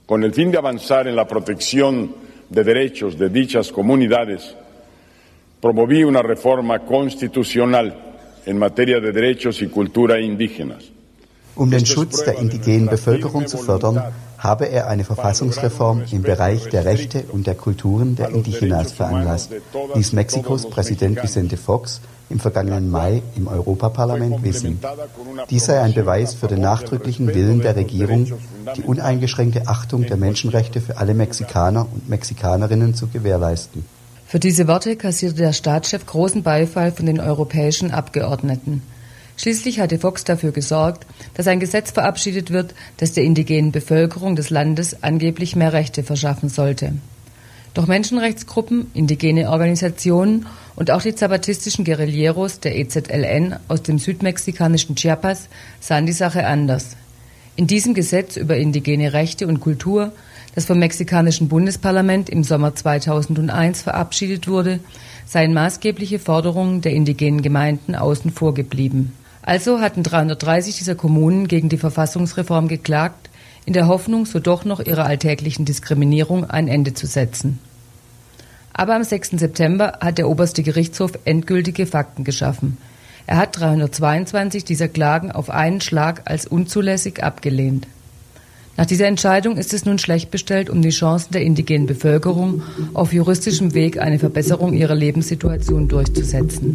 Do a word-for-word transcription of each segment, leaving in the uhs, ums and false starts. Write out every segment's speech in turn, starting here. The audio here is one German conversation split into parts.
Con el fin de avanzar en la protección de derechos de dichas comunidades, promoví una reforma constitucional en materia de derechos y cultura indígenas. Um den Schutz der indigenen Bevölkerung zu fördern, habe er eine Verfassungsreform im Bereich der Rechte und der Kulturen der Indigenas veranlasst, ließ Mexikos Präsident Vicente Fox im vergangenen Mai im Europaparlament wissen. Dies sei ein Beweis für den nachdrücklichen Willen der Regierung, die uneingeschränkte Achtung der Menschenrechte für alle Mexikaner und Mexikanerinnen zu gewährleisten. Für diese Worte kassierte der Staatschef großen Beifall von den europäischen Abgeordneten. Schließlich hatte Fox dafür gesorgt, dass ein Gesetz verabschiedet wird, das der indigenen Bevölkerung des Landes angeblich mehr Rechte verschaffen sollte. Doch Menschenrechtsgruppen, indigene Organisationen und auch die zapatistischen Guerilleros der E Z L N aus dem südmexikanischen Chiapas sahen die Sache anders. In diesem Gesetz über indigene Rechte und Kultur, das vom mexikanischen Bundesparlament im Sommer zweitausendeins verabschiedet wurde, seien maßgebliche Forderungen der indigenen Gemeinden außen vor geblieben. Also hatten dreihundertdreißig dieser Kommunen gegen die Verfassungsreform geklagt, in der Hoffnung, so doch noch ihrer alltäglichen Diskriminierung ein Ende zu setzen. Aber am sechsten September hat der oberste Gerichtshof endgültige Fakten geschaffen. Er hat dreihundertzweiundzwanzig dieser Klagen auf einen Schlag als unzulässig abgelehnt. Nach dieser Entscheidung ist es nun schlecht bestellt um die Chancen der indigenen Bevölkerung, auf juristischem Weg eine Verbesserung ihrer Lebenssituation durchzusetzen.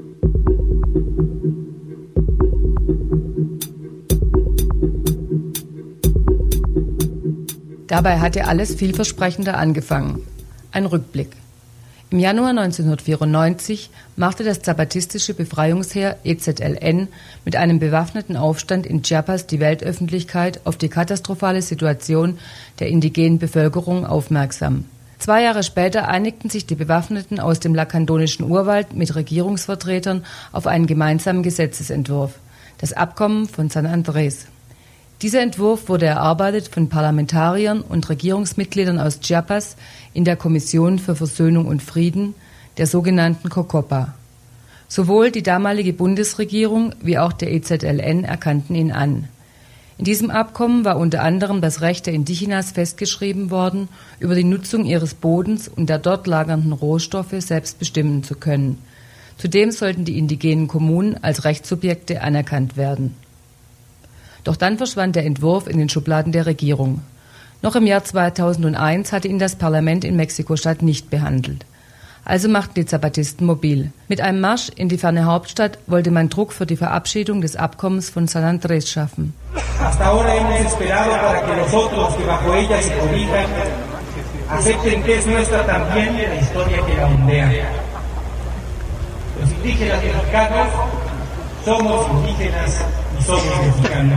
Dabei hatte alles vielversprechender angefangen. Ein Rückblick. Im Januar neunzehnhundertvierundneunzig machte das zapatistische Befreiungsheer E Z L N mit einem bewaffneten Aufstand in Chiapas die Weltöffentlichkeit auf die katastrophale Situation der indigenen Bevölkerung aufmerksam. Zwei Jahre später einigten sich die Bewaffneten aus dem lakandonischen Urwald mit Regierungsvertretern auf einen gemeinsamen Gesetzesentwurf, das Abkommen von San Andrés. Dieser Entwurf wurde erarbeitet von Parlamentariern und Regierungsmitgliedern aus Chiapas in der Kommission für Versöhnung und Frieden, der sogenannten COCOPA. Sowohl die damalige Bundesregierung wie auch der E Z L N erkannten ihn an. In diesem Abkommen war unter anderem das Recht der Indigenas festgeschrieben worden, über die Nutzung ihres Bodens und der dort lagernden Rohstoffe selbst bestimmen zu können. Zudem sollten die indigenen Kommunen als Rechtssubjekte anerkannt werden. Doch dann verschwand der Entwurf in den Schubladen der Regierung. Noch im Jahr zweitausendeins hatte ihn das Parlament in Mexiko-Stadt nicht behandelt. Also machten die Zapatisten mobil. Mit einem Marsch in die ferne Hauptstadt wollte man Druck für die Verabschiedung des Abkommens von San Andrés schaffen. Hasta ahora hemos esperado para que los otros que bajo ella se cobijan acepten que es nuestra también la historia que la ondea. Los indígenas mexicanos somos indígenas y somos mexicanos.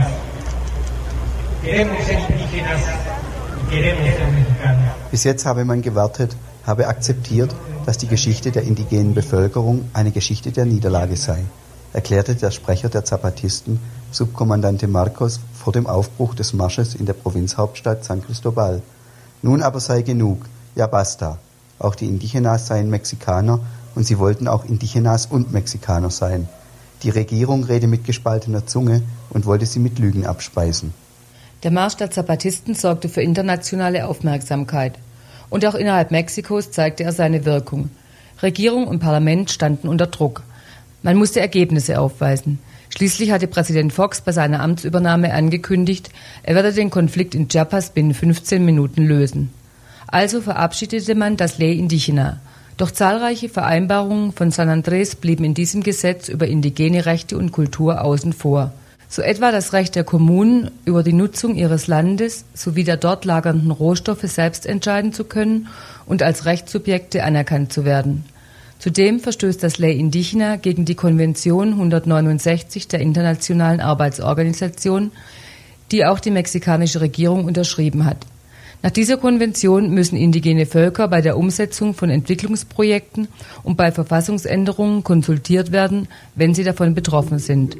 Queremos ser indígenas y queremos ser mexicanos. Bis jetzt habe man gewartet, habe akzeptiert, dass die Geschichte der indigenen Bevölkerung eine Geschichte der Niederlage sei, erklärte der Sprecher der Zapatisten, Subkommandante Marcos, vor dem Aufbruch des Marsches in der Provinzhauptstadt San Cristobal. Nun aber sei genug, ja basta. Auch die Indigenas seien Mexikaner und sie wollten auch Indigenas und Mexikaner sein. Die Regierung rede mit gespaltener Zunge und wollte sie mit Lügen abspeisen. Der Marsch der Zapatisten sorgte für internationale Aufmerksamkeit. Und auch innerhalb Mexikos zeigte er seine Wirkung. Regierung und Parlament standen unter Druck. Man musste Ergebnisse aufweisen. Schließlich hatte Präsident Fox bei seiner Amtsübernahme angekündigt, er werde den Konflikt in Chiapas binnen fünfzehn Minuten lösen. Also verabschiedete man das Ley Indígena. Doch zahlreiche Vereinbarungen von San Andrés blieben in diesem Gesetz über indigene Rechte und Kultur außen vor. So etwa das Recht der Kommunen, über die Nutzung ihres Landes sowie der dort lagernden Rohstoffe selbst entscheiden zu können und als Rechtssubjekte anerkannt zu werden. Zudem verstößt das Ley Indígena gegen die Konvention hundertneunundsechzig der Internationalen Arbeitsorganisation, die auch die mexikanische Regierung unterschrieben hat. Nach dieser Konvention müssen indigene Völker bei der Umsetzung von Entwicklungsprojekten und bei Verfassungsänderungen konsultiert werden, wenn sie davon betroffen sind.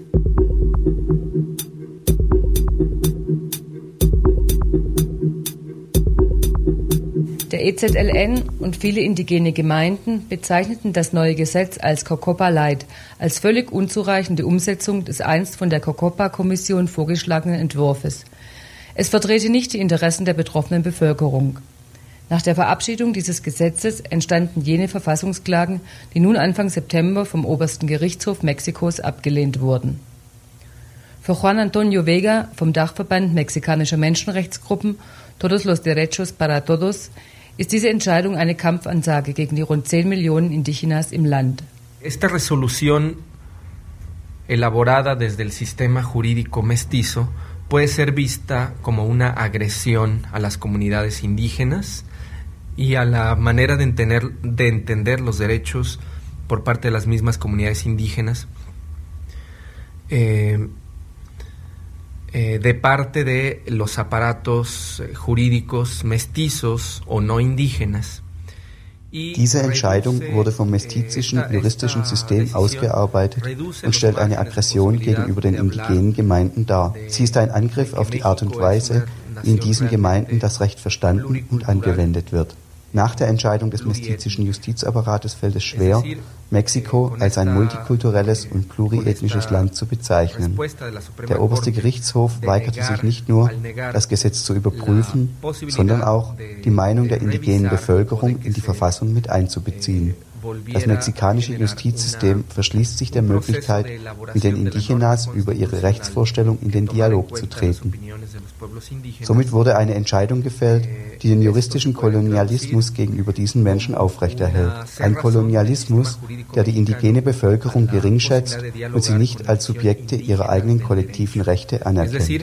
Der E Z L N und viele indigene Gemeinden bezeichneten das neue Gesetz als COCOPA Light, als völlig unzureichende Umsetzung des einst von der COCOPA-Kommission vorgeschlagenen Entwurfs. Es vertrete nicht die Interessen der betroffenen Bevölkerung. Nach der Verabschiedung dieses Gesetzes entstanden jene Verfassungsklagen, die nun Anfang September vom obersten Gerichtshof Mexikos abgelehnt wurden. Für Juan Antonio Vega vom Dachverband mexikanischer Menschenrechtsgruppen Todos los Derechos para Todos ist diese Entscheidung eine Kampfansage gegen die rund zehn Millionen Indígenas im Land. Esta resolución elaborada desde el sistema jurídico mestizo puede ser vista como una agresión a las comunidades indígenas y a la manera de entender, de entender los derechos por parte de las mismas comunidades indígenas, eh, eh, de parte de los aparatos jurídicos mestizos o no indígenas. Diese Entscheidung wurde vom mestizischen juristischen System ausgearbeitet und stellt eine Aggression gegenüber den indigenen Gemeinden dar. Sie ist ein Angriff auf die Art und Weise, wie in diesen Gemeinden das Recht verstanden und angewendet wird. Nach der Entscheidung des mestizischen Justizapparates fällt es schwer, Mexiko als ein multikulturelles und pluriethnisches Land zu bezeichnen. Der oberste Gerichtshof weigerte sich nicht nur, das Gesetz zu überprüfen, sondern auch, die Meinung der indigenen Bevölkerung in die Verfassung mit einzubeziehen. Das mexikanische Justizsystem verschließt sich der Möglichkeit, mit den Indígenas über ihre Rechtsvorstellung in den Dialog zu treten. Somit wurde eine Entscheidung gefällt, die den juristischen Kolonialismus gegenüber diesen Menschen aufrechterhält. Ein Kolonialismus, der die indigene Bevölkerung geringschätzt und sie nicht als Subjekte ihrer eigenen kollektiven Rechte anerkennt.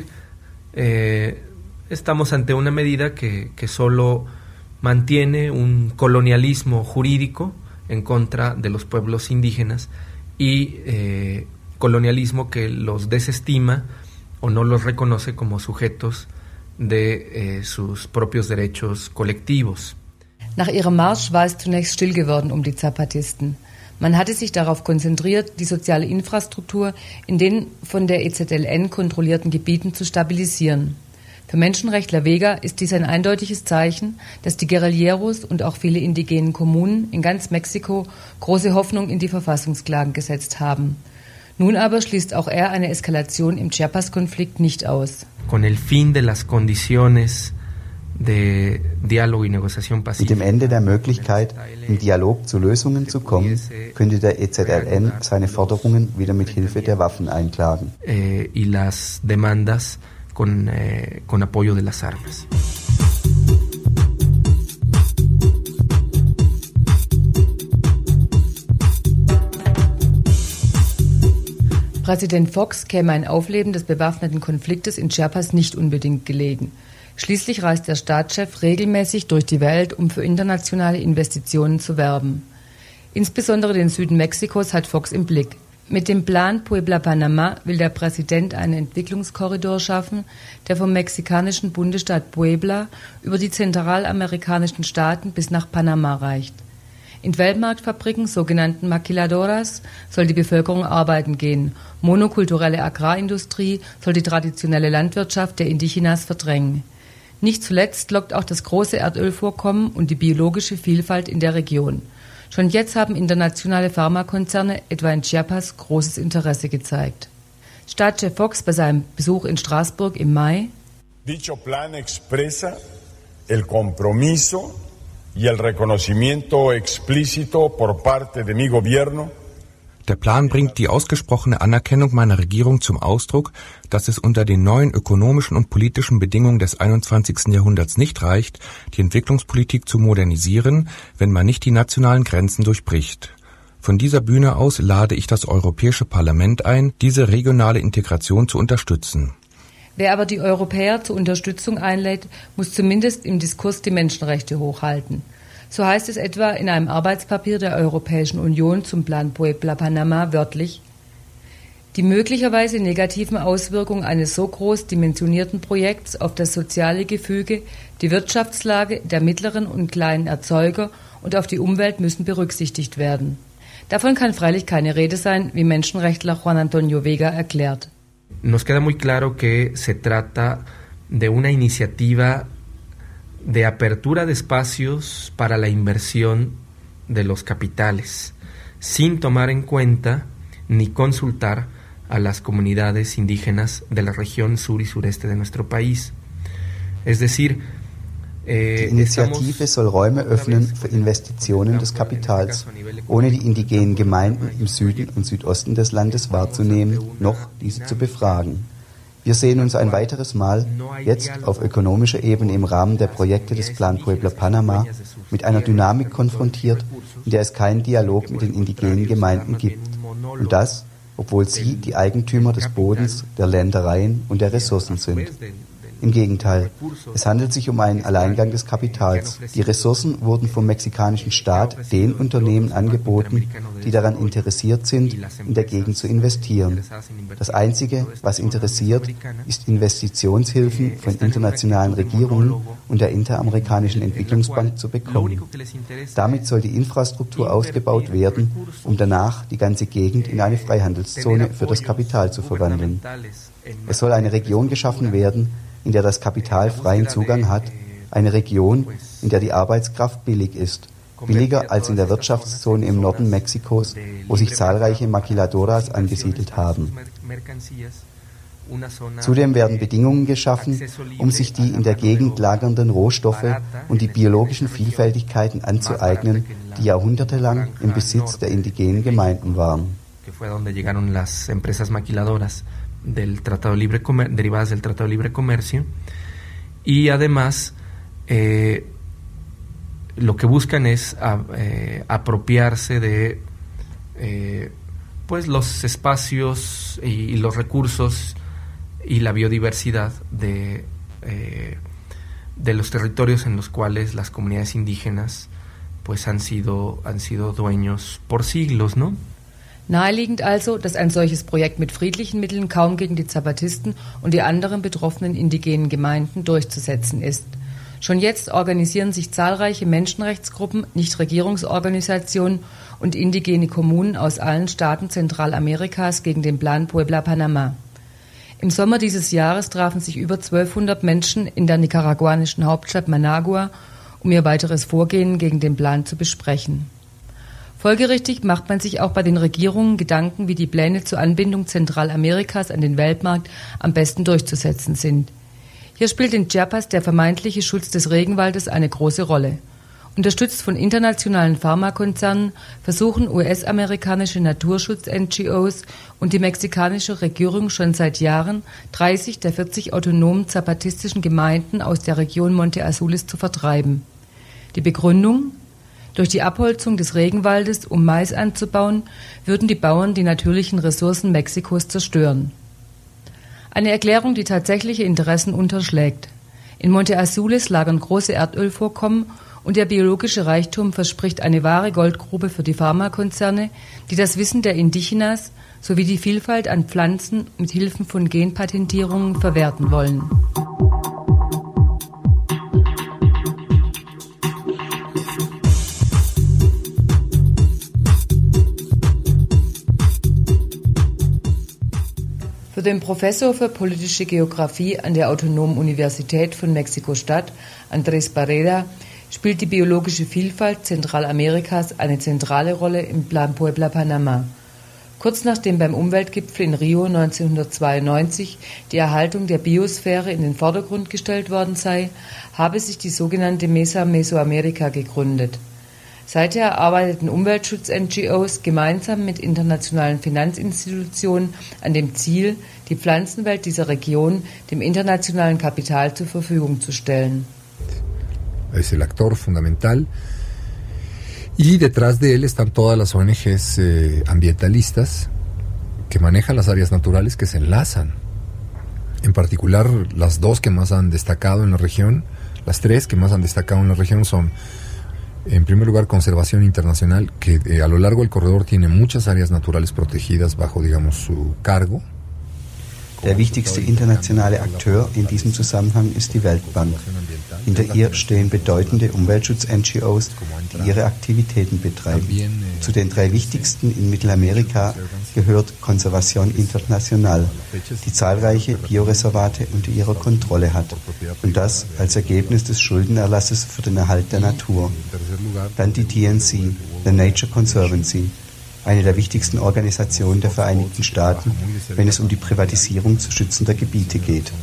Estamos ante una medida que, que solo mantiene un colonialismo jurídico en contra de los pueblos indígenas y eh, colonialismo que los desestima o no los reconoce como sujetos de eh, sus propios derechos colectivos. Nach ihrem Marsch war es zunächst still geworden um die Zapatisten. Man hatte sich darauf konzentriert, die soziale Infrastruktur in den von der E Z L N kontrollierten Gebieten zu stabilisieren. Für Menschenrechtler Vega ist dies ein eindeutiges Zeichen, dass die Guerilleros und auch viele indigenen Kommunen in ganz Mexiko große Hoffnung in die Verfassungsklagen gesetzt haben. Nun aber schließt auch er eine Eskalation im Chiapas-Konflikt nicht aus. Con el fin de las condiciones de diálogo y negociación pacífica. Mit dem Ende der Möglichkeit, im Dialog zu Lösungen zu kommen, könnte der E Z L N seine Forderungen wieder mit Hilfe der Waffen einklagen. Eh, y las demandas Con, eh, con apoyo de las armas. Präsident Fox käme ein Aufleben des bewaffneten Konfliktes in Chiapas nicht unbedingt gelegen. Schließlich reist der Staatschef regelmäßig durch die Welt, um für internationale Investitionen zu werben. Insbesondere den Süden Mexikos hat Fox im Blick. Mit dem Plan Puebla-Panamá will der Präsident einen Entwicklungskorridor schaffen, der vom mexikanischen Bundesstaat Puebla über die zentralamerikanischen Staaten bis nach Panama reicht. In Weltmarktfabriken, sogenannten Maquiladoras, soll die Bevölkerung arbeiten gehen. Monokulturelle Agrarindustrie soll die traditionelle Landwirtschaft der Indígenas verdrängen. Nicht zuletzt lockt auch das große Erdölvorkommen und die biologische Vielfalt in der Region. Schon jetzt haben internationale Pharmakonzerne, etwa in Chiapas, großes Interesse gezeigt. Staatschef Fox bei seinem Besuch in Straßburg im Mai: Dicho plan expresa el compromiso y el reconocimiento explícito por parte de mi gobierno. Der Plan bringt die ausgesprochene Anerkennung meiner Regierung zum Ausdruck, dass es unter den neuen ökonomischen und politischen Bedingungen des einundzwanzigsten Jahrhunderts nicht reicht, die Entwicklungspolitik zu modernisieren, wenn man nicht die nationalen Grenzen durchbricht. Von dieser Bühne aus lade ich das Europäische Parlament ein, diese regionale Integration zu unterstützen. Wer aber die Europäer zur Unterstützung einlädt, muss zumindest im Diskurs die Menschenrechte hochhalten. So heißt es etwa in einem Arbeitspapier der Europäischen Union zum Plan Puebla-Panamá wörtlich: Die möglicherweise negativen Auswirkungen eines so groß dimensionierten Projekts auf das soziale Gefüge, die Wirtschaftslage der mittleren und kleinen Erzeuger und auf die Umwelt müssen berücksichtigt werden. Davon kann freilich keine Rede sein, wie Menschenrechtler Juan Antonio Vega erklärt. Nos queda muy claro que se trata de una iniciativa de apertura de espacios para la inversión de los capitales, sin tomar en cuenta ni consultar a las comunidades indígenas de la región sur y sureste de nuestro país. Es decir, Die Initiative soll Räume öffnen für Investitionen des Kapitals, ohne die indigenen Gemeinden im Süden und Südosten des Landes wahrzunehmen, noch diese zu befragen. Wir sehen uns ein weiteres Mal jetzt auf ökonomischer Ebene im Rahmen der Projekte des Plan Puebla Panama mit einer Dynamik konfrontiert, in der es keinen Dialog mit den indigenen Gemeinden gibt. Und das, obwohl sie die Eigentümer des Bodens, der Ländereien und der Ressourcen sind. Im Gegenteil, es handelt sich um einen Alleingang des Kapitals. Die Ressourcen wurden vom mexikanischen Staat den Unternehmen angeboten, die daran interessiert sind, in der Gegend zu investieren. Das Einzige, was interessiert, ist Investitionshilfen von internationalen Regierungen und der Interamerikanischen Entwicklungsbank zu bekommen. Damit soll die Infrastruktur ausgebaut werden, um danach die ganze Gegend in eine Freihandelszone für das Kapital zu verwandeln. Es soll eine Region geschaffen werden, in der das Kapital freien Zugang hat, eine Region, in der die Arbeitskraft billig ist, billiger als in der Wirtschaftszone im Norden Mexikos, wo sich zahlreiche Maquiladoras angesiedelt haben. Zudem werden Bedingungen geschaffen, um sich die in der Gegend lagernden Rohstoffe und die biologischen Vielfältigkeiten anzueignen, die jahrhundertelang im Besitz der indigenen Gemeinden waren. Del Tratado Libre Comer- derivadas del Tratado Libre Comercio, y además eh, lo que buscan es a, eh, apropiarse de eh, pues los espacios y, y los recursos y la biodiversidad de, eh, de los territorios en los cuales las comunidades indígenas pues han sido, han sido dueños por siglos, ¿no? Naheliegend also, dass ein solches Projekt mit friedlichen Mitteln kaum gegen die Zapatisten und die anderen betroffenen indigenen Gemeinden durchzusetzen ist. Schon jetzt organisieren sich zahlreiche Menschenrechtsgruppen, Nichtregierungsorganisationen und indigene Kommunen aus allen Staaten Zentralamerikas gegen den Plan Puebla Panama. Im Sommer dieses Jahres trafen sich über zwölfhundert Menschen in der nicaraguanischen Hauptstadt Managua, um ihr weiteres Vorgehen gegen den Plan zu besprechen. Folgerichtig macht man sich auch bei den Regierungen Gedanken, wie die Pläne zur Anbindung Zentralamerikas an den Weltmarkt am besten durchzusetzen sind. Hier spielt in Chiapas der vermeintliche Schutz des Regenwaldes eine große Rolle. Unterstützt von internationalen Pharmakonzernen versuchen U S-amerikanische Naturschutz-N G Os und die mexikanische Regierung schon seit Jahren, dreißig der vierzig autonomen zapatistischen Gemeinden aus der Region Monte Azules zu vertreiben. Die Begründung: Durch die Abholzung des Regenwaldes, um Mais anzubauen, würden die Bauern die natürlichen Ressourcen Mexikos zerstören. Eine Erklärung, die tatsächliche Interessen unterschlägt. In Monte Azules lagern große Erdölvorkommen und der biologische Reichtum verspricht eine wahre Goldgrube für die Pharmakonzerne, die das Wissen der Indigenas sowie die Vielfalt an Pflanzen mit Hilfe von Genpatentierungen verwerten wollen. Für den Professor für politische Geographie an der Autonomen Universität von Mexiko-Stadt, Andrés Barrera, spielt die biologische Vielfalt Zentralamerikas eine zentrale Rolle im Plan Puebla Panama. Kurz nachdem beim Umweltgipfel in Rio neunzehnhundertzweiundneunzig die Erhaltung der Biosphäre in den Vordergrund gestellt worden sei, habe sich die sogenannte Mesa Mesoamerica gegründet. Seither arbeiteten Umweltschutz-N G Os gemeinsam mit internationalen Finanzinstitutionen an dem Ziel, die Pflanzenwelt dieser Region dem internationalen Kapital zur Verfügung zu stellen. Es el actor fundamental y detrás de él están todas las O N Ges eh, ambientalistas que manejan las áreas naturales que se enlazan. En particular, las dos que más han destacado en la región, las tres que más han destacado en la región son: en primer lugar, Conservación Internacional, que eh, a lo largo del corredor tiene muchas áreas naturales protegidas bajo, digamos, su cargo. Der wichtigste internationale Akteur in diesem Zusammenhang ist die Weltbank. Hinter ihr stehen bedeutende Umweltschutz-N G Os, die ihre Aktivitäten betreiben. Zu den drei wichtigsten in Mittelamerika gehört Conservación Internacional, die zahlreiche Bioreservate unter ihrer Kontrolle hat, und das als Ergebnis des Schuldenerlasses für den Erhalt der Natur. Dann die T N C, The Nature Conservancy, eine der wichtigsten Organisationen der Vereinigten Staaten, wenn es um die Privatisierung zu schützender Gebiete geht.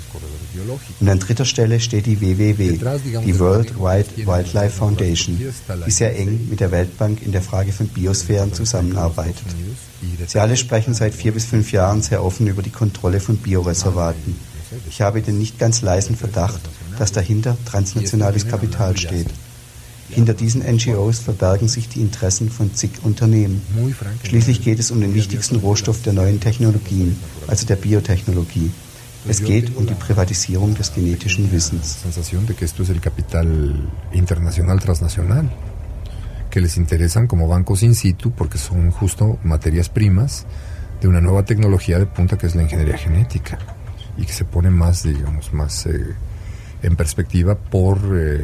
Und an dritter Stelle steht die W W W, die World Wide Wildlife Foundation, die sehr eng mit der Weltbank in der Frage von Biosphären zusammenarbeitet. Sie alle sprechen seit vier bis fünf Jahren sehr offen über die Kontrolle von Bioreservaten. Ich habe den nicht ganz leisen Verdacht, dass dahinter transnationales Kapital steht. Hinter diesen N G Os verbergen sich die Interessen von zig Unternehmen. Schließlich geht es um den wichtigsten Rohstoff der neuen Technologien, also der Biotechnologie. Es geht um die Privatisierung des genetischen Wissens. Sensación de que esto es el capital internacional transnacional, que les interesan como bancos in situ porque son justo materias primas de una nueva tecnología de punta que es la ingeniería genética y que se pone más, digamos, más eh, en perspectiva por eh,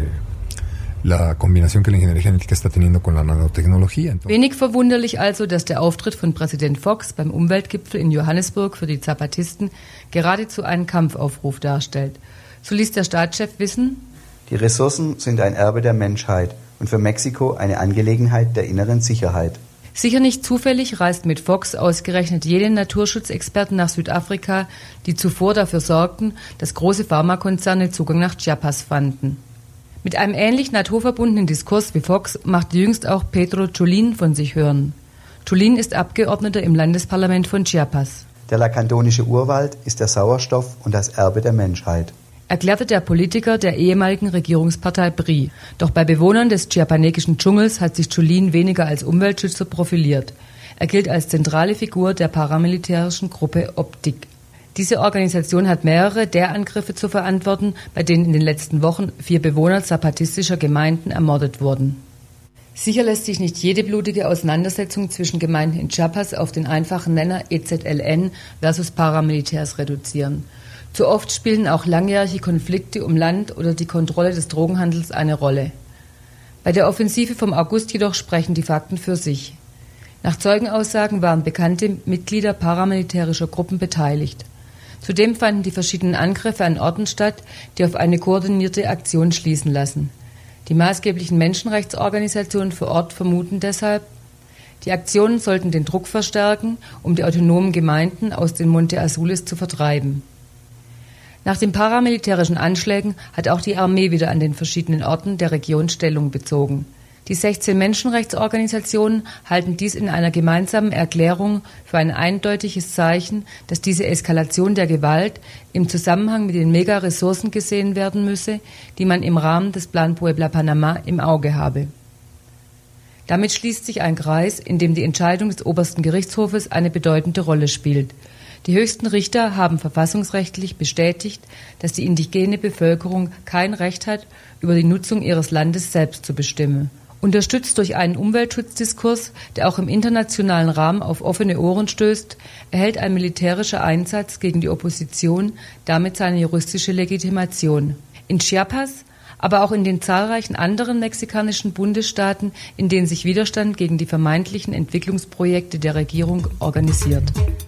la combinación que la ingeniería genética está teniendo con la nanotecnología. Entonces, Wenig verwunderlich also, dass der Auftritt von Präsident Fox beim Umweltgipfel in Johannesburg für die Zapatisten geradezu einen Kampfaufruf darstellt. So ließ der Staatschef wissen: Die Ressourcen sind ein Erbe der Menschheit und für Mexiko eine Angelegenheit der inneren Sicherheit. Sicher nicht zufällig reist mit Fox ausgerechnet jene Naturschutzexperten nach Südafrika, die zuvor dafür sorgten, dass große Pharmakonzerne Zugang nach Chiapas fanden. Mit einem ähnlich naturverbundenen Diskurs wie Fox machte jüngst auch Pedro Chulin von sich hören. Chulin ist Abgeordneter im Landesparlament von Chiapas. Der lakandonische Urwald ist der Sauerstoff und das Erbe der Menschheit, Erklärte der Politiker der ehemaligen Regierungspartei P R I. Doch bei Bewohnern des chiapanekischen Dschungels hat sich Chulin weniger als Umweltschützer profiliert. Er gilt als zentrale Figur der paramilitärischen Gruppe Optik. Diese Organisation hat mehrere der Angriffe zu verantworten, bei denen in den letzten Wochen vier Bewohner zapatistischer Gemeinden ermordet wurden. Sicher lässt sich nicht jede blutige Auseinandersetzung zwischen Gemeinden in Chiapas auf den einfachen Nenner E Z L N versus Paramilitärs reduzieren. Zu oft spielen auch langjährige Konflikte um Land oder die Kontrolle des Drogenhandels eine Rolle. Bei der Offensive vom August jedoch sprechen die Fakten für sich. Nach Zeugenaussagen waren bekannte Mitglieder paramilitärischer Gruppen beteiligt. Zudem fanden die verschiedenen Angriffe an Orten statt, die auf eine koordinierte Aktion schließen lassen. Die maßgeblichen Menschenrechtsorganisationen vor Ort vermuten deshalb, die Aktionen sollten den Druck verstärken, um die autonomen Gemeinden aus den Monte Azules zu vertreiben. Nach den paramilitärischen Anschlägen hat auch die Armee wieder an den verschiedenen Orten der Region Stellung bezogen. Die sechzehn Menschenrechtsorganisationen halten dies in einer gemeinsamen Erklärung für ein eindeutiges Zeichen, dass diese Eskalation der Gewalt im Zusammenhang mit den Mega-Ressourcen gesehen werden müsse, die man im Rahmen des Plan Puebla-Panama im Auge habe. Damit schließt sich ein Kreis, in dem die Entscheidung des obersten Gerichtshofes eine bedeutende Rolle spielt. Die höchsten Richter haben verfassungsrechtlich bestätigt, dass die indigene Bevölkerung kein Recht hat, über die Nutzung ihres Landes selbst zu bestimmen. Unterstützt durch einen Umweltschutzdiskurs, der auch im internationalen Rahmen auf offene Ohren stößt, erhält ein militärischer Einsatz gegen die Opposition damit seine juristische Legitimation. In Chiapas, aber auch in den zahlreichen anderen mexikanischen Bundesstaaten, in denen sich Widerstand gegen die vermeintlichen Entwicklungsprojekte der Regierung organisiert.